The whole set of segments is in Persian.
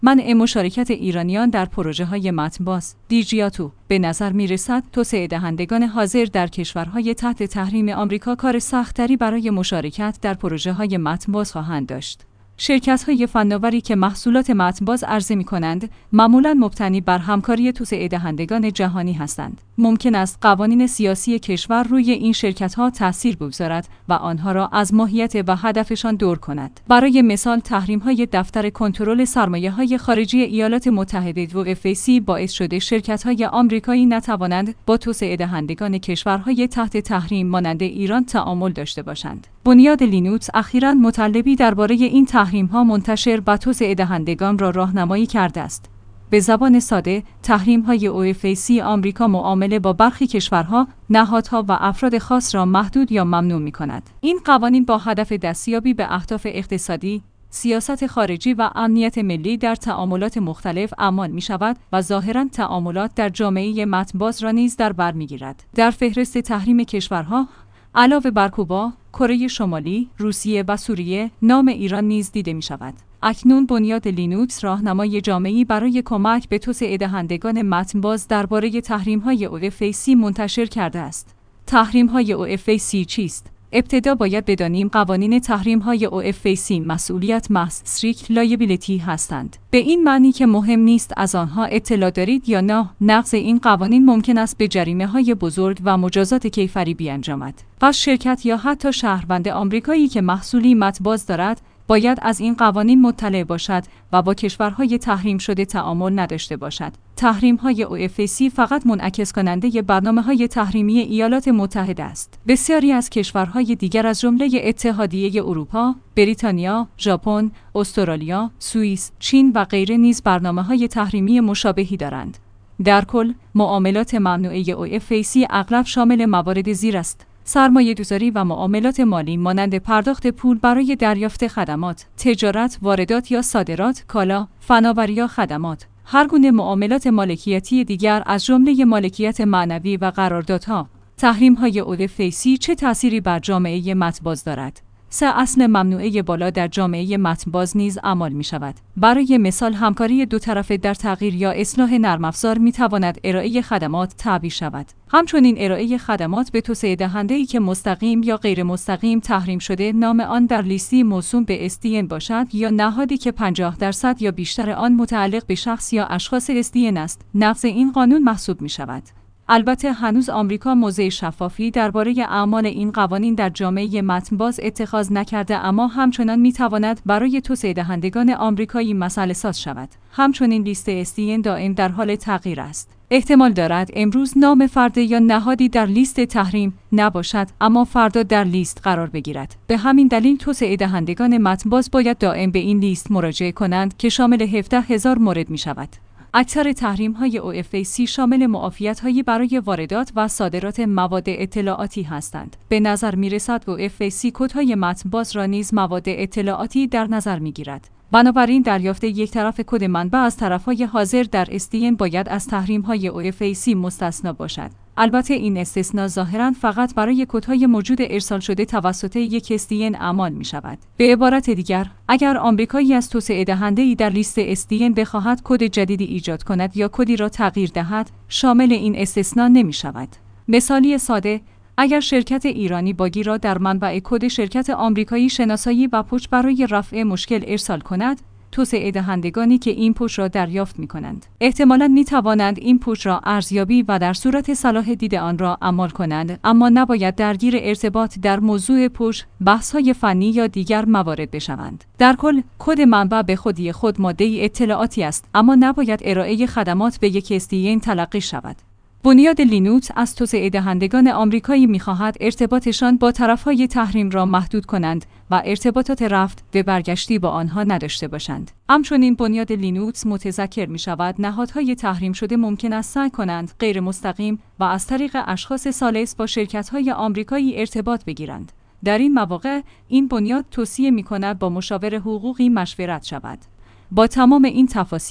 منع مشارکت ایرانیان در پروژه‌های متن‌باز دیجیاتو. به نظر می‌رسد توسعه دهندگان حاضر در کشورهای تحت تحریم آمریکا کار سخت‌تری برای مشارکت در پروژه‌های متن‌باز خواهند داشت. شرکت‌های فناوری که محصولات متن‌باز عرضه می‌کنند، معمولاً مبتنی بر همکاری توسعه دهندگان جهانی هستند. ممکن است قوانین سیاسی کشور روی این شرکت‌ها تأثیر بگذارد و آنها را از ماهیت و هدفشان دور کند. برای مثال، تحریم‌های دفتر کنترل سرمایه‌های خارجی ایالات متحده (USFC) باعث شده شرکت‌های آمریکایی نتوانند با توسعه دهندگان کشورهای تحت تحریم مانند ایران تعامل داشته باشند. بنیاد لینوکس اخیراً مطلبی درباره این تحریم‌ها منتشر و توسعه دهندگان را راهنمایی کرده است. به زبان ساده، تحریم‌های USFC آمریکا معامله با برخی کشورها، نهادها و افراد خاص را محدود یا ممنوع می‌کند. این قوانین با هدف دستیابی به اهداف اقتصادی، سیاست خارجی و امنیت ملی در تعاملات مختلف اعمال می‌شود و ظاهراً تعاملات در جامعه متن‌باز را نیز در بر می‌گیرد. در فهرست تحریم کشورها علاوه بر کوبا، کره شمالی، روسیه و سوریه، نام ایران نیز دیده می‌شود. اکنون بنیاد لینوکس راهنمای جامعی برای کمک به توسعه دهندگان متن‌باز درباره تحریم‌های USFC منتشر کرده است. تحریم‌های USFC چیست؟ ابتدا باید بدانیم قوانین تحریم‌های USFC مسئولیت محض strict liability هستند. به این معنی که مهم نیست از آنها اطلاع دارید یا نه، نقض این قوانین ممکن است به جریمه‌های بزرگ و مجازات کیفری بیانجامد. پس شرکت یا حتی شهروند آمریکایی که محصولی متن‌باز دارد، باید از این قوانین مطلع باشد و با کشورهای تحریم شده تعامل نداشته باشد. تحریم‌های USFC فقط منعکس کننده برنامه‌های تحریمی ایالات متحده است. بسیاری از کشورهای دیگر از جمله اتحادیه اروپا، بریتانیا، ژاپن، استرالیا، سوئیس، چین و غیره نیز برنامه‌های تحریمی مشابهی دارند. در کل، معاملات ممنوعه USFC اغلب شامل موارد زیر است: سرمایه‌گذاری و معاملات مالی مانند پرداخت پول برای دریافت خدمات، تجارت، واردات یا صادرات کالا، فناوری یا خدمات، هر گونه معاملات مالکیتی دیگر از جمله مالکیت معنوی و قراردادها. تحریم‌های USFC چه تأثیری بر جامعه متن‌باز دارد؟ 3 اصل ممنوعه بالا در جامعه متن‌باز نیز اعمال می شود. برای مثال، همکاری دو طرفه در تغییر یا اصلاح نرم افزار می تواند ارائه خدمات تعبیر شود. همچنین ارائه خدمات به توسعه دهنده‌ای که مستقیم یا غیر مستقیم تحریم شده، نام آن در لیستی موسوم به SDN باشد یا نهادی که 50% یا بیشتر آن متعلق به شخص یا اشخاص SDN است، نقض این قانون محسوب می شود. البته هنوز آمریکا موضع شفافی درباره اعمال این قوانین در جامعه متن‌باز اتخاذ نکرده، اما همچنان می‌تواند برای توسعه دهندگان آمریکایی مسئله ساز شود. همچنین لیست SDN دائم در حال تغییر است. احتمال دارد امروز نام فرد یا نهادی در لیست تحریم نباشد، اما فردا در لیست قرار بگیرد. به همین دلیل توسعه دهندگان متن‌باز باید دائم به این لیست مراجعه کنند که شامل 17,000 مورد می‌شود. اکثر تحریم‌های USFC شامل معافیت‌هایی برای واردات و صادرات مواد اطلاعاتی هستند. به نظر می‌رسد USFC کدهای متن‌باز را نیز مواد اطلاعاتی در نظر می‌گیرد. بنابراین دریافت یک طرف کد منبع از طرف‌های حاضر در SDN باید از تحریم‌های USFC مستثنا باشد. البته این استثناء ظاهراً فقط برای کدهای موجود ارسال شده توسط یک SDN اعمال می‌شود. به عبارت دیگر، اگر آمریکایی از توسعه دهنده‌ای در لیست SDN بخواهد کد جدیدی ایجاد کند یا کدی را تغییر دهد، شامل این استثناء نمی‌شود. مثالی ساده: اگر شرکت ایرانی باگی را در منبع کد شرکت آمریکایی شناسایی و پچ برای رفع مشکل ارسال کند، توسعه دهندگانی که این پچ را دریافت می‌کنند، احتمالاً می‌توانند این پچ را ارزیابی و در صورت صلاح دید آن را اعمال کنند، اما نباید درگیر ارتباط در موضوع پچ، بحث‌های فنی یا دیگر موارد بشوند. در کل، کد منبع به خودی خود ماده اطلاعاتی است، اما نباید ارائه خدمات به یک SDN تلقی شود. بنیاد لینوکس از توسعه دهندگان آمریکایی می‌خواهد ارتباطشان با طرف‌های تحریم را محدود کنند و ارتباطات رفت و برگشتی با آنها نداشته باشند. همچنین بنیاد لینوکس متذکر می‌شود نهادهای تحریم شده ممکن است سعی کنند غیر مستقیم و از طریق اشخاص ثالث با شرکت‌های آمریکایی ارتباط بگیرند. در این مواقع این بنیاد توصیه می‌کند با مشاور حقوقی مشورت شود. با تمام این تفاصیل،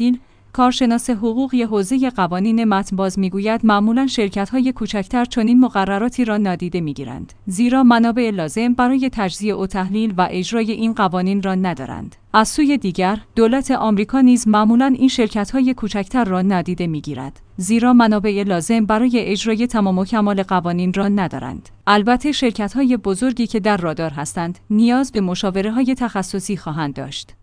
کارشناس حقوقی حوزه قوانین متن‌باز میگوید معمولاً شرکت‌های کوچکتر چنین مقرراتی را نادیده میگیرند، زیرا منابع لازم برای تجزیه و تحلیل و اجرای این قوانین را ندارند. از سوی دیگر، دولت آمریکا نیز معمولاً این شرکت‌های کوچکتر را نادیده میگیرد، زیرا منابع لازم برای اجرای تمام و کمال قوانین را ندارند. البته شرکت‌های بزرگی که در رادار هستند، نیاز به مشاوره‌های تخصصی خواهند داشت.